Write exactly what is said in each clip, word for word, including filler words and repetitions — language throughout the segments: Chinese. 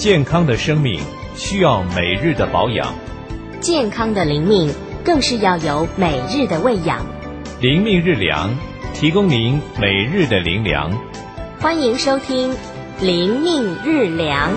健康的生命需要每日的保养， 健康的灵命更是要有每日的喂养。 灵命日粮，提供您每日的灵粮。 欢迎收听灵命日粮。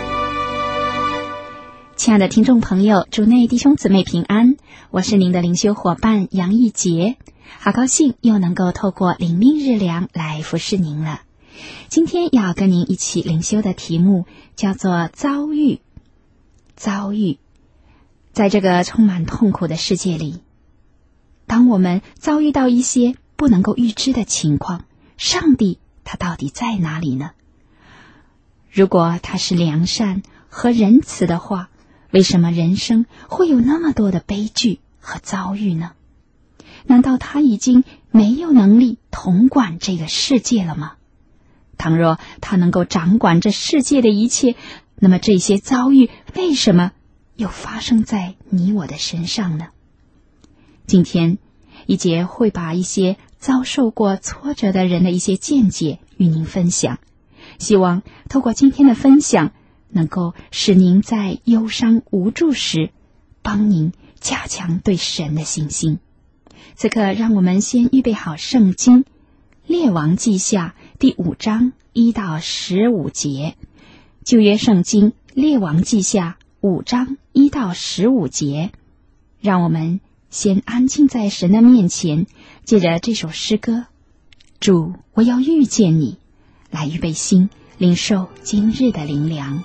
亲爱的听众朋友，主内弟兄姊妹平安，我是您的灵修伙伴杨义杰，好高兴又能够透过灵命日粮来服侍您了。今天要跟您一起灵修的题目叫做遭遇。遭遇，在这个充满痛苦的世界里，当我们遭遇到一些不能够预知的情况，上帝他到底在哪里呢？如果他是良善和仁慈的话，为什么人生会有那么多的悲剧和遭遇呢？难道他已经没有能力统管这个世界了吗？倘若他能够掌管这世界的一切，那么这些遭遇为什么又发生在你我的身上呢？今天一节会把一些遭受过挫折的人的一些见解与您分享，希望透过今天的分享能够使您在忧伤无助时帮您加强对神的信心。此刻让我们先预备好圣经列王记下第五章一到十五节，旧约圣经列王记下五章一到十五节。让我们先安静在神的面前，借着这首诗歌，主，我要遇见你，来预备心，领受今日的灵粮。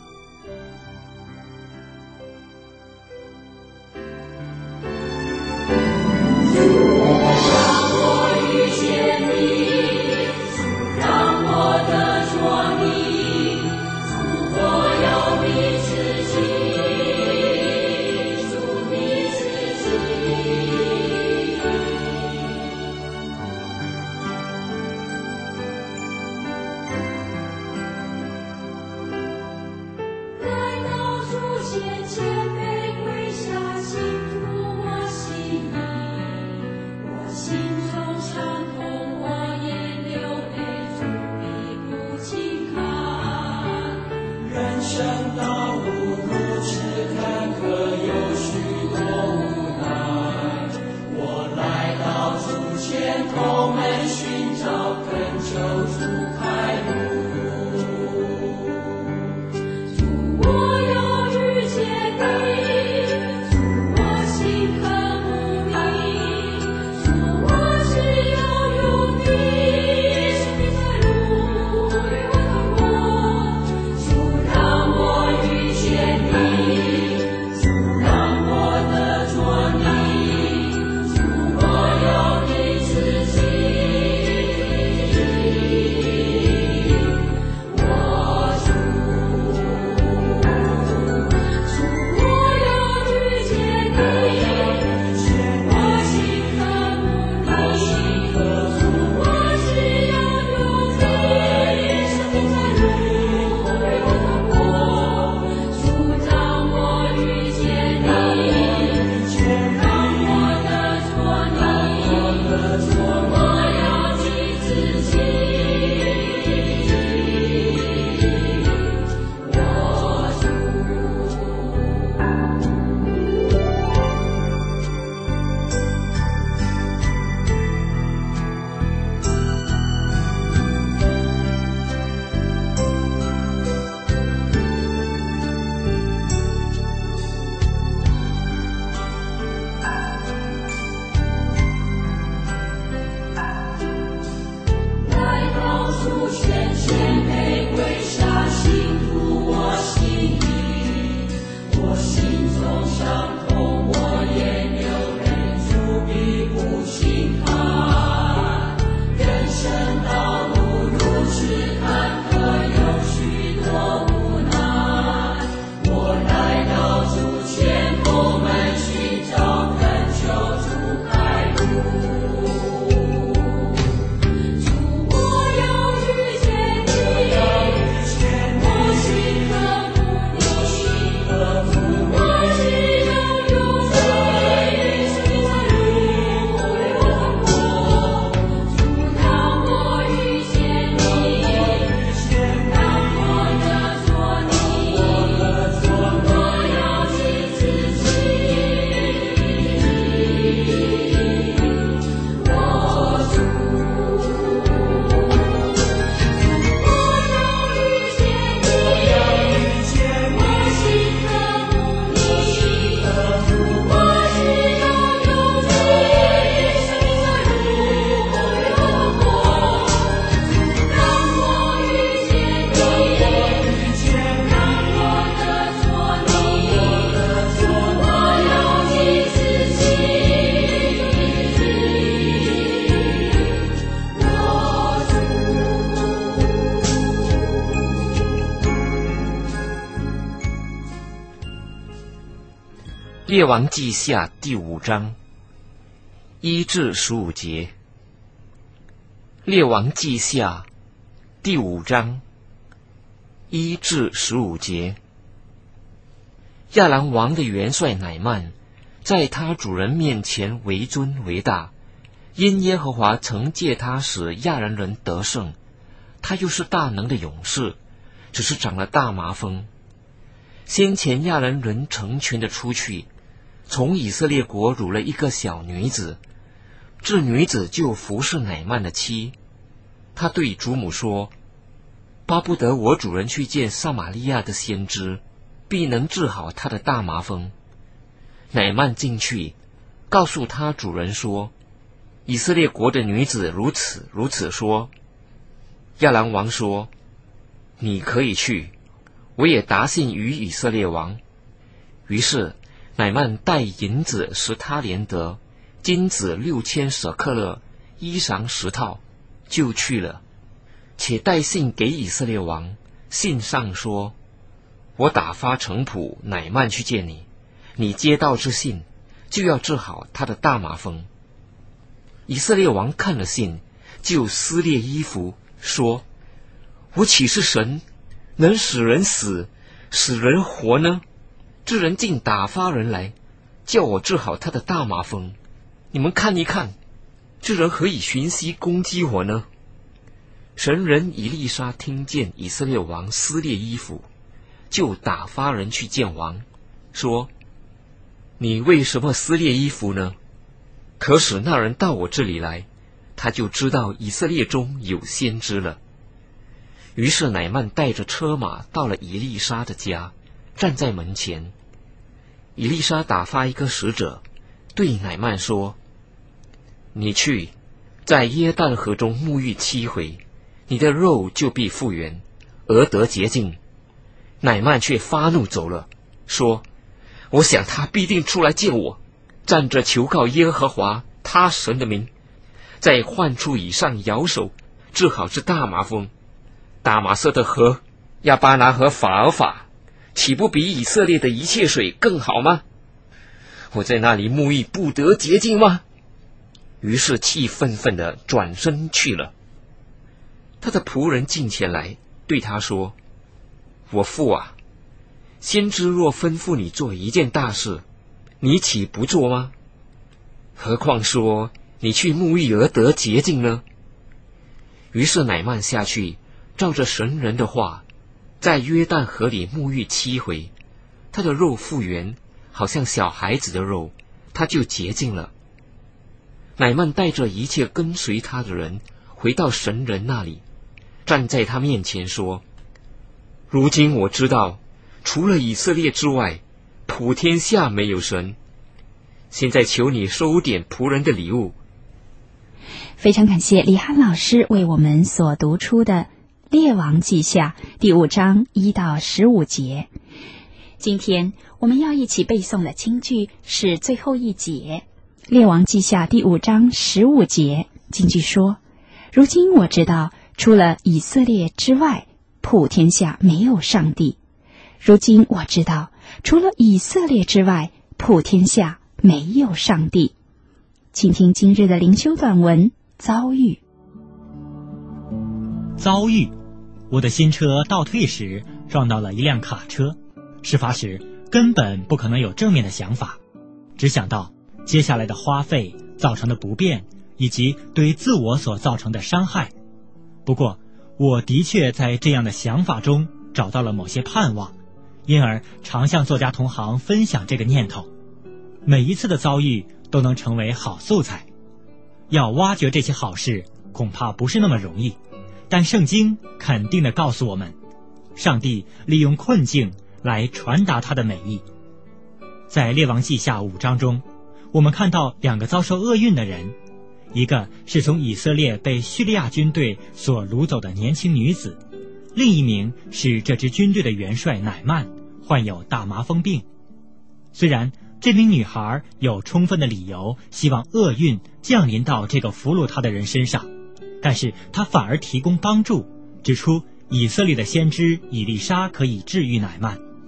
列王记下第五章一至十五节。列王记下第五章一至十五节。亚兰王的元帅乃曼在他主人面前为尊为大，因耶和华曾借他使亚兰人得胜，他又是大能的勇士，只是长了大麻风。先前亚兰人成群的出去，从以色列国掳了一个小女子，这女子就服侍乃曼的妻。他对主母说，巴不得我主人去见撒玛利亚的先知，必能治好他的大麻风。乃曼进去告诉他主人说，以色列国的女子如此如此说。亚兰王说，你可以去，我也答信于以色列王。于是乃曼带银子十他连得，金子六千舍克勒，衣裳十套，就去了。且带信给以色列王，信上说，我打发臣仆乃曼去见你，你接到这信，就要治好他的大麻风。以色列王看了信，就撕裂衣服，说，我岂是神，能使人死，使人活呢？这人竟打发人来，叫我治好他的大麻风。你们看一看，这人何以寻隙攻击我呢？神人以利沙听见以色列王撕裂衣服，就打发人去见王，说，你为什么撕裂衣服呢？可使那人到我这里来，他就知道以色列中有先知了。于是乃曼带着车马到了以利沙的家，站在门前。以利沙打发一个使者对乃曼说，你去在约旦河中沐浴七回，你的肉就必复原，而得洁净。乃曼却发怒走了，说，我想他必定出来见我，站着求告耶和华他神的名，在患处以上摇手，治好这大麻风。大马色的河亚巴拿和法尔法，岂不比以色列的一切水更好吗？我在那里沐浴不得洁净吗？于是气愤愤地转身去了。他的仆人进前来对他说，我父啊，先知若吩咐你做一件大事，你岂不做吗？何况说你去沐浴而得洁净呢？于是乃曼下去，照着神人的话，在约旦河里沐浴七回，他的肉复原，好像小孩子的肉，他就洁净了。乃曼带着一切跟随他的人回到神人那里，站在他面前说，如今我知道，除了以色列之外，普天下没有神。现在求你收点仆人的礼物。 非常感谢李翰老师为我们所读出的列王记下第五章一到十五节。今天我们要一起背诵的经句是最后一节，列王记下第五章十五节。经句说，如今我知道，除了以色列之外，普天下没有上帝。如今我知道，除了以色列之外，普天下没有上帝。请听今日的灵修短文遭遇。 遭遇，我的新车倒退时撞到了一辆卡车。事发时根本不可能有正面的想法，只想到接下来的花费造成的不便，以及对自我所造成的伤害。不过我的确在这样的想法中找到了某些盼望，因而常向作家同行分享这个念头。每一次的遭遇都能成为好素材。要挖掘这些好事恐怕不是那么容易，但圣经肯定地告诉我们，上帝利用困境来传达他的美意。在列王记下五章中，我们看到两个遭受厄运的人，一个是从以色列被叙利亚军队所掳走的年轻女子，另一名是这支军队的元帅乃曼，患有大麻风病。虽然这名女孩有充分的理由希望厄运降临到这个俘虏她的人身上，但是她反而提供帮助，指出以色列的先知以利沙可以治愈乃曼。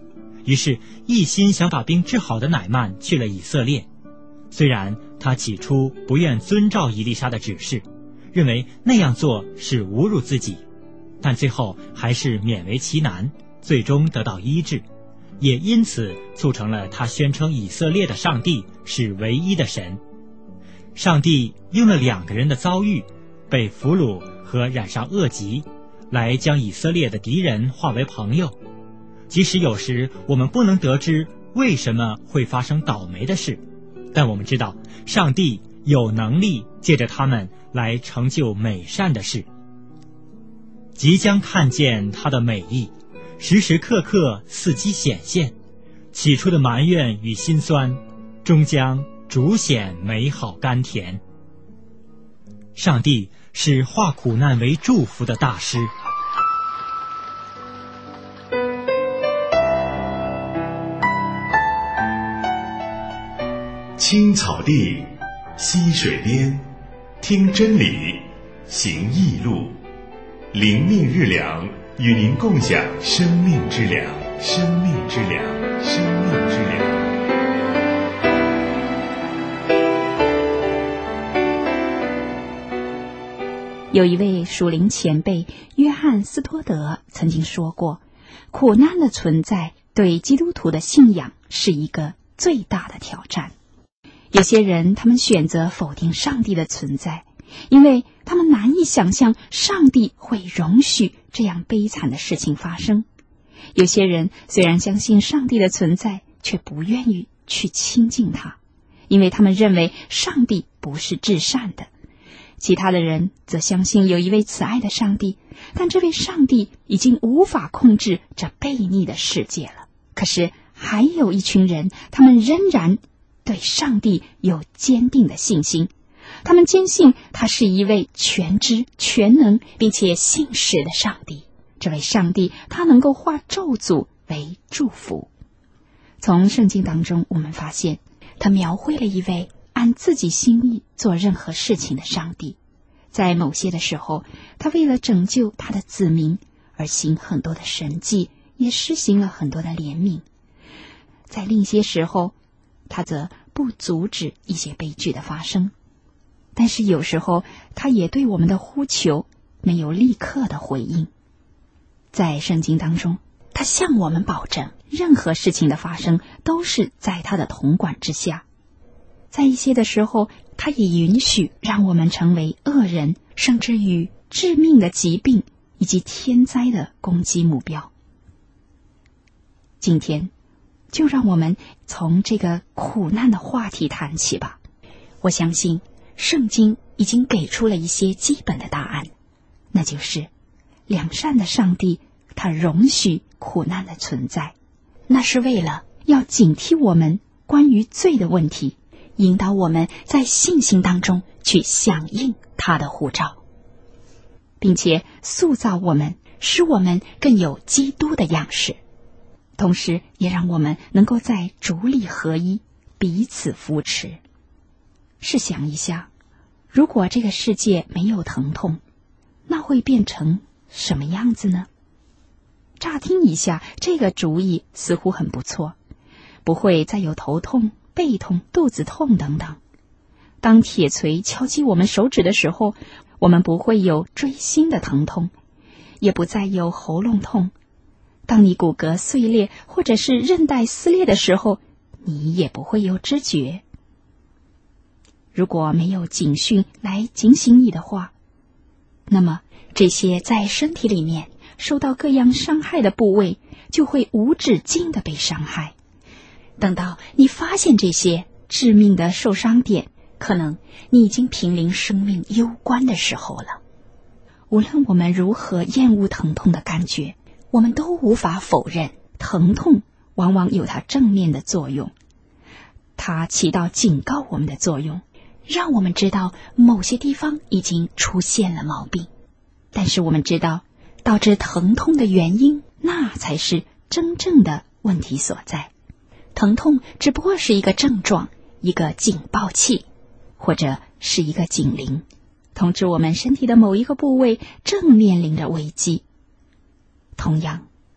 于是一心想把病治好的乃縵去了以色列。虽然他起初不愿遵照以利沙的指示，认为那样做是侮辱自己，但最后还是勉为其难，最终得到医治，也因此促成了他宣称以色列的上帝是唯一的神。上帝用了两个人的遭遇，被俘虏和染上恶疾，来将以色列的敌人化为朋友。即使有时我们不能得知为什么会发生倒霉的事，但我们知道上帝有能力借着他们来成就美善的事。即将看见他的美意，时时刻刻伺机显现，起初的埋怨与心酸，终将逐显美好甘甜。上帝是化苦难为祝福的大师。 青草地，溪水边，听真理，行义路，灵命日粮，与您共享生命之粮，生命之粮，生命之粮。 有一位属灵前辈约翰斯托德曾经说过，苦难的存在对基督徒的信仰是一个最大的挑战。有些人他们选择否定上帝的存在，因为他们难以想象上帝会容许这样悲惨的事情发生。有些人虽然相信上帝的存在，却不愿意去亲近他，因为他们认为上帝不是至善的。其他的人则相信有一位慈爱的上帝，但这位上帝已经无法控制这悖逆的世界了。可是还有一群人，他们仍然对上帝有坚定的信心，他们坚信他是一位全知全能并且信实的上帝。这位上帝他能够化咒诅为祝福。从圣经当中我们发现，他描绘了一位按自己心意做任何事情的上帝。在某些的时候，他为了拯救他的子民而行很多的神迹，也施行了很多的怜悯。在另一些时候，他则不阻止一些悲剧的发生。但是有时候他也对我们的呼求没有立刻的回应。在圣经当中，他向我们保证，任何事情的发生都是在他的统管之下。在一些的时候，他也允许让我们成为恶人，甚至于致命的疾病以及天灾的攻击目标。今天就让我们从这个苦难的话题谈起吧。我相信圣经已经给出了一些基本的答案，那就是良善的上帝他容许苦难的存在，那是为了要警惕我们关于罪的问题，引导我们在信心当中去响应他的呼召，并且塑造我们，使我们更有基督的样式，同时也让我们能够在主里合一，彼此扶持。试想一下，如果这个世界没有疼痛，那会变成什么样子呢？乍听一下，这个主意似乎很不错，不会再有头痛、背痛、肚子痛等等。当铁锤敲击我们手指的时候，我们不会有锥心的疼痛，也不再有喉咙痛。当你骨骼碎裂或者是韧带撕裂的时候，你也不会有知觉。如果没有警讯来警醒你的话，那么这些在身体里面受到各样伤害的部位就会无止境的被伤害。等到你发现这些致命的受伤点，可能你已经濒临生命攸关的时候了。无论我们如何厌恶疼痛的感觉，我们都无法否认，疼痛往往有它正面的作用，它起到警告我们的作用，让我们知道某些地方已经出现了毛病。但是我们知道，导致疼痛的原因，那才是真正的问题所在。疼痛只不过是一个症状，一个警报器，或者是一个警铃，通知我们身体的某一个部位正面临着危机。同样，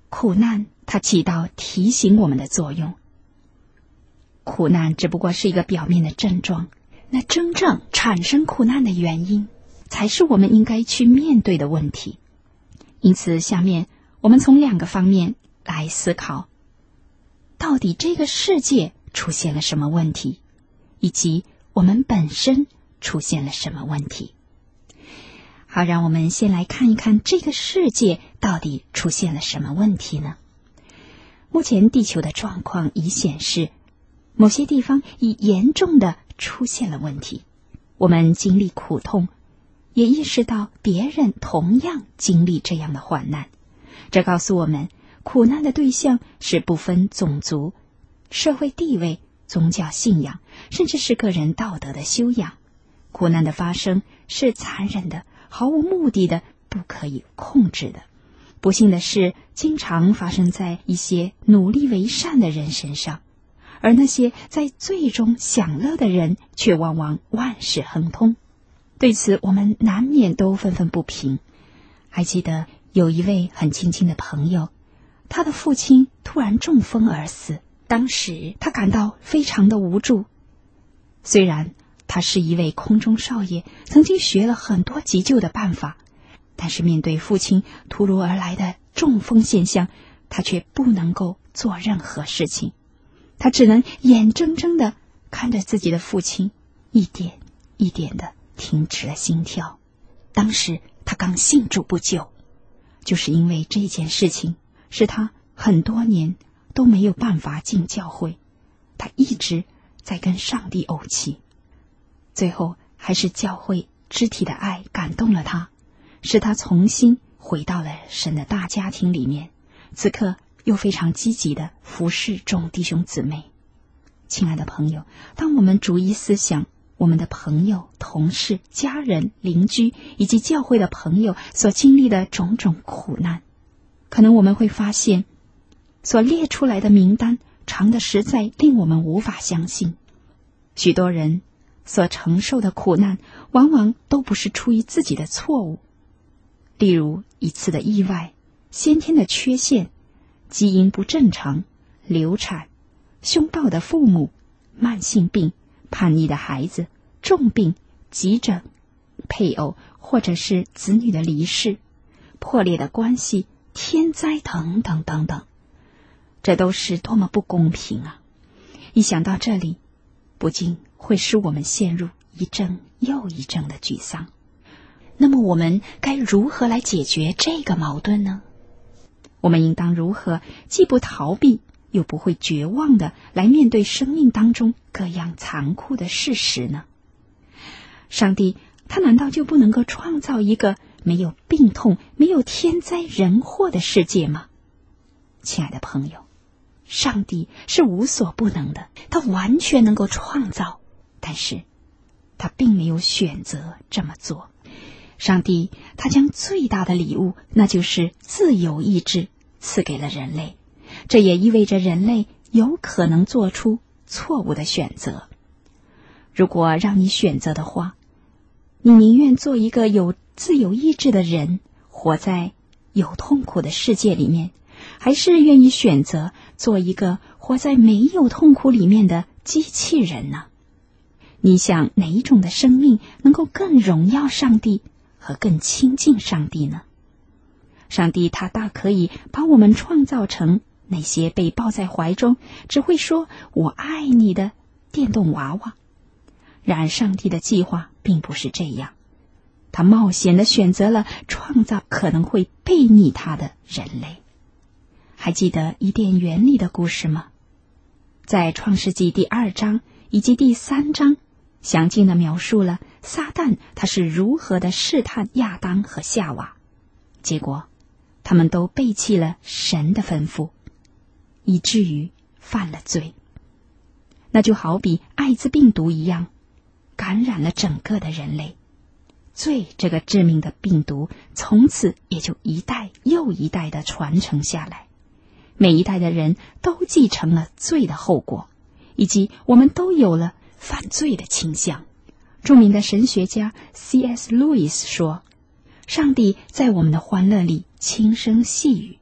苦难它起到提醒我们的作用。苦难只不过是一个表面的症状，那真正产生苦难的原因，才是我们应该去面对的问题。因此，下面我们从两个方面来思考，到底这个世界出现了什么问题，以及我们本身出现了什么问题。好，让我们先来看一看这个世界到底出现了什么问题呢？目前地球的状况已显示，某些地方已严重的出现了问题。我们经历苦痛，也意识到别人同样经历这样的患难。这告诉我们，苦难的对象是不分种族、社会地位、宗教信仰，甚至是个人道德的修养。苦难的发生是残忍的、毫无目的的、不可以控制的。不幸的是，经常发生在一些努力为善的人身上，而那些在罪中享乐的人却往往万事亨通。对此，我们难免都愤愤不平。还记得有一位很亲近的朋友，他的父亲突然中风而死，当时他感到非常的无助。虽然他是一位空中少爷，曾经学了很多急救的办法，但是面对父亲突如而来的中风现象，他却不能够做任何事情。他只能眼睁睁地看着自己的父亲一点一点地停止了心跳。当时他刚信主不久，就是因为这件事情，使他很多年都没有办法进教会，他一直在跟上帝怄气。最后还是教会肢体的爱感动了他，使他重新回到了神的大家庭里面，此刻又非常积极的服侍众弟兄姊妹。亲爱的朋友，当我们逐一思想我们的朋友、同事、家人、邻居以及教会的朋友所经历的种种苦难，可能我们会发现，所列出来的名单长得实在令我们无法相信。许多人所承受的苦难往往都不是出于自己的错误，例如一次的意外、先天的缺陷、基因不正常、流产、凶暴的父母、慢性病、叛逆的孩子、重病、急诊、配偶或者是子女的离世、破裂的关系、天灾等等等等。这都是多么不公平啊！一想到这里，不禁会使我们陷入一阵又一阵的沮丧。那么我们该如何来解决这个矛盾呢？我们应当如何既不逃避又不会绝望的来面对生命当中各样残酷的事实呢？上帝他难道就不能够创造一个没有病痛、没有天灾人祸的世界吗？亲爱的朋友，上帝是无所不能的，他完全能够创造，但是他并没有选择这么做。上帝他将最大的礼物，那就是自由意志赐给了人类，这也意味着人类有可能做出错误的选择。如果让你选择的话，你宁愿做一个有自由意志的人，活在有痛苦的世界里面，还是愿意选择做一个活在没有痛苦里面的机器人呢？你想哪一种的生命能够更荣耀上帝和更亲近上帝呢？上帝他大可以把我们创造成那些被抱在怀中只会说我爱你的电动娃娃。然而上帝的计划并不是这样，他冒险地选择了创造可能会背逆他的人类。还记得伊甸园里的故事吗？在创世纪第二章以及第三章详尽地描述了撒旦他是如何的试探亚当和夏娃，结果他们都背弃了神的吩咐，以至于犯了罪。那就好比艾滋病毒一样，感染了整个的人类。罪这个致命的病毒从此也就一代又一代的传承下来，每一代的人都继承了罪的后果，以及我们都有了犯罪的倾向。著名的神学家 C S 路易斯说，上帝在我们的欢乐里轻声细语，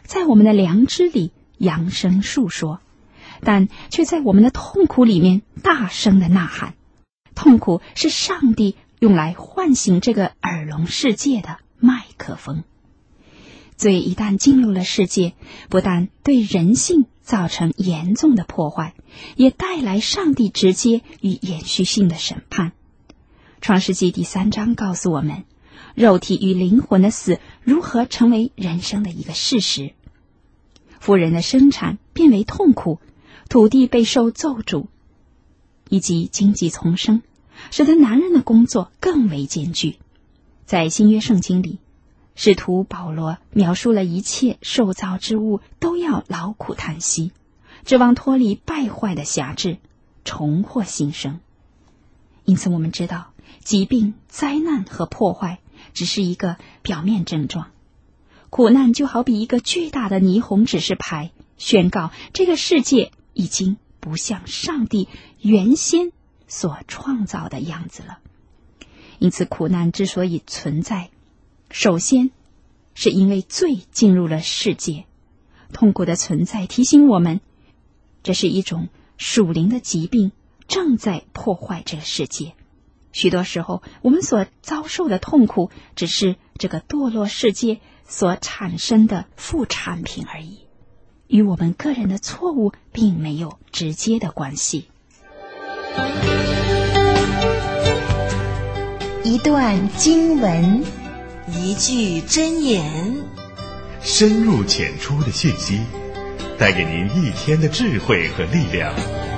在我们的良知里扬声述说，但却在我们的痛苦里面大声的呐喊。痛苦是上帝用来唤醒这个耳聋世界的麦克风。罪一旦进入了世界，不但对人性造成严重的破坏，也带来上帝直接与延续性的审判。创世纪第三章告诉我们，肉体与灵魂的死如何成为人生的一个事实。妇人的生产变为痛苦，土地备受咒诅，以及经济丛生，使得男人的工作更为艰巨。在新约圣经里，使徒保罗描述了一切受造之物都要劳苦叹息，指望脱离败坏的辖制，重获新生。因此我们知道，疾病、灾难和破坏只是一个表面症状，苦难就好比一个巨大的霓虹指示牌，宣告这个世界已经不像上帝原先所创造的样子了。因此苦难之所以存在，首先是因为罪进入了世界。痛苦的存在提醒我们，这是一种属灵的疾病，正在破坏这个世界。许多时候我们所遭受的痛苦，只是这个堕落世界所产生的副产品而已，与我们个人的错误并没有直接的关系。 一段经文，一句箴言， 深入浅出的讯息，带给您一天的智慧和力量。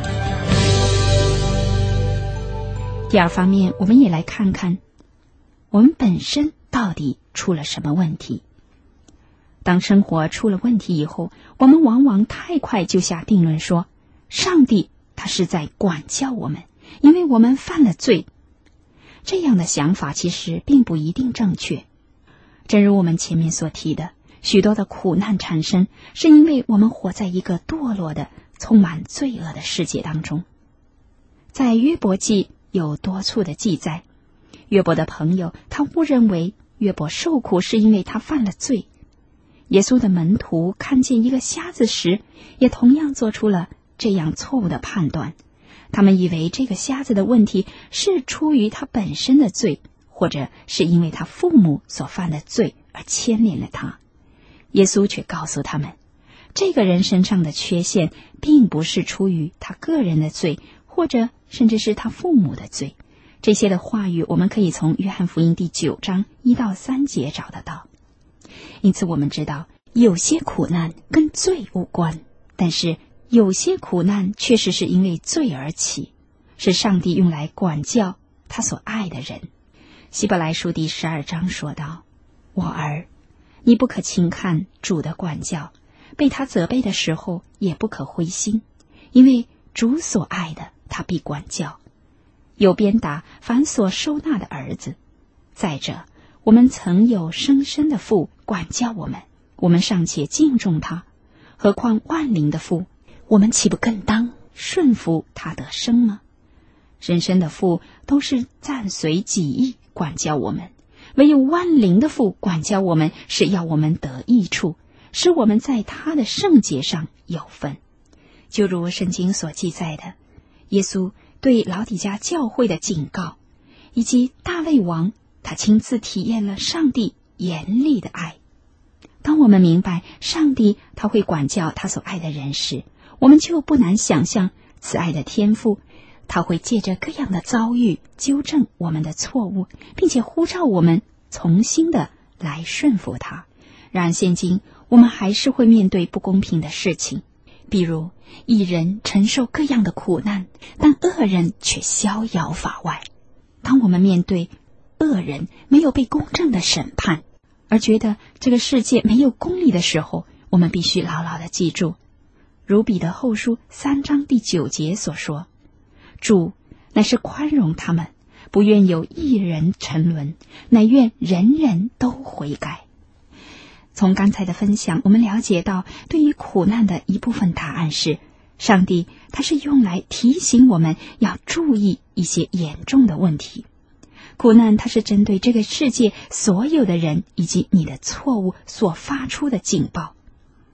第二方面，我们也来看看我们本身到底出了什么问题。当生活出了问题以后，我们往往太快就下定论说，上帝他是在管教我们，因为我们犯了罪。这样的想法其实并不一定正确。正如我们前面所提的，许多的苦难产生，是因为我们活在一个堕落的、充满罪恶的世界当中。在约伯记有多处的记载，约伯的朋友他误认为约伯受苦是因为他犯了罪。耶稣的门徒看见一个瞎子时，也同样做出了这样错误的判断。他们以为这个瞎子的问题是出于他本身的罪，或者是因为他父母所犯的罪而牵连了他。耶稣却告诉他们，这个人身上的缺陷并不是出于他个人的罪，或者甚至是他父母的罪。这些的话语我们可以从约翰福音第九章一到三节找得到。因此我们知道，有些苦难跟罪无关，但是有些苦难确实是因为罪而起，是上帝用来管教他所爱的人。希伯来书第十二章说道，我儿，你不可轻看主的管教，被他责备的时候也不可灰心，因为主所爱的他必管教，有鞭打凡所收纳的儿子。再者，我们曾有生身的父管教我们，我们尚且敬重他，何况万灵的父，我们岂不更当顺服他得生吗？人生的父都是暂随己意管教我们，唯有万灵的父管教我们，是要我们得益处，使我们在他的圣洁上有份。就如圣经所记载的，耶稣对老底嘉教会的警告，以及大卫王他亲自体验了上帝严厉的爱。当我们明白上帝他会管教他所爱的人时，我们就不难想象慈爱的天父他会借着各样的遭遇纠正我们的错误，并且呼召我们重新的来顺服他。然而现今我们还是会面对不公平的事情，比如义人承受各样的苦难，但恶人却逍遥法外。当我们面对恶人没有被公正的审判，而觉得这个世界没有公理的时候，我们必须牢牢的记住，如彼得后书三章第九节所说，主乃是宽容他们，不愿有一人沉沦，乃愿人人都悔改。从刚才的分享，我们了解到，对于苦难的一部分答案是，上帝他是用来提醒我们要注意一些严重的问题。苦难它是针对这个世界所有的人以及你的错误所发出的警报。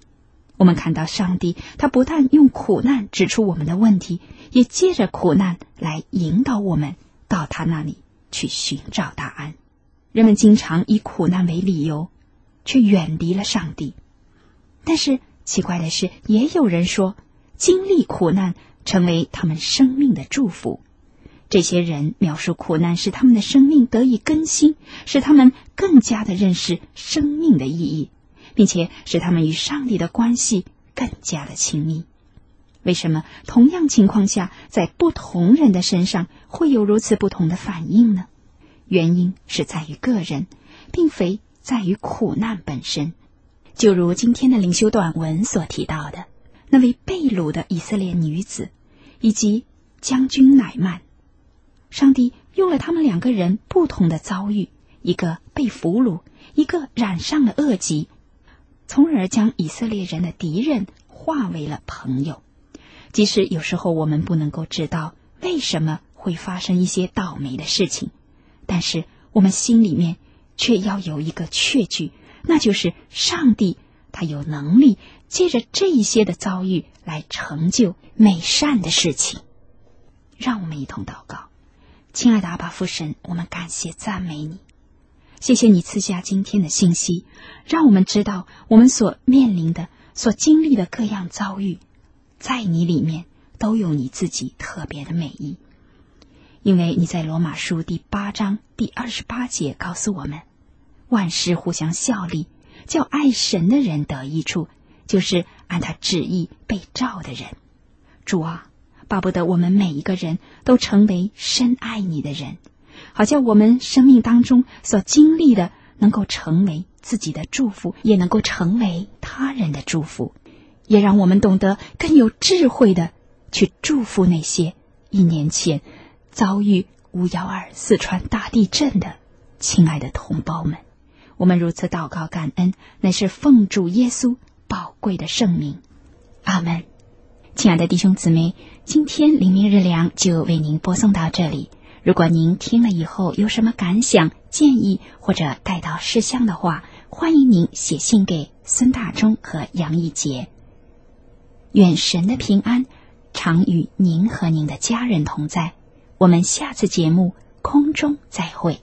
我们看到上帝，他不但用苦难指出我们的问题，也借着苦难来引导我们到他那里去寻找答案。人们经常以苦难为理由，却远离了上帝。但是奇怪的是，也有人说，经历苦难成为他们生命的祝福。这些人描述苦难使他们的生命得以更新，使他们更加的认识生命的意义，并且使他们与上帝的关系更加的亲密。为什么同样情况下，在不同人的身上会有如此不同的反应呢？原因是在于个人，并非在于苦难本身。就如今天的灵修短文所提到的，那位被掳的以色列女子以及将军乃曼，上帝用了他们两个人不同的遭遇，一个被俘虏，一个染上了恶疾，从而将以色列人的敌人化为了朋友。即使有时候我们不能够知道为什么会发生一些倒霉的事情，但是我们心里面却要有一个确据，那就是上帝他有能力借着这一些的遭遇来成就美善的事情。让我们一同祷告。亲爱的阿爸父神，我们感谢赞美你，谢谢你赐下今天的信息，让我们知道我们所面临的、所经历的各样遭遇，在你里面都有你自己特别的美意。因为你在罗马书第八章第二十八节告诉我们，万事互相效力，叫爱神的人得益处，就是按他旨意被召的人。主啊，巴不得我们每一个人都成为深爱你的人，好叫我们生命当中所经历的能够成为自己的祝福，也能够成为他人的祝福，也让我们懂得更有智慧的去祝福那些一年前遭遇五一二四川大地震的亲爱的同胞们。我们如此祷告感恩，乃是奉主耶稣宝贵的圣名，阿们。亲爱的弟兄姊妹，今天灵命日粮就为您播送到这里。如果您听了以后有什么感想、建议或者带到事项的话，欢迎您写信给孙大中和杨义杰。愿神的平安常与您和您的家人同在。我们下次节目空中再会。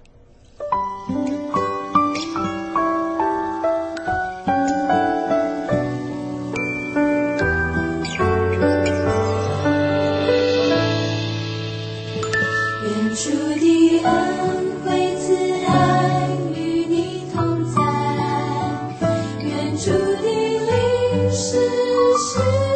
愿主的恩惠慈爱与你同在，愿主的灵时时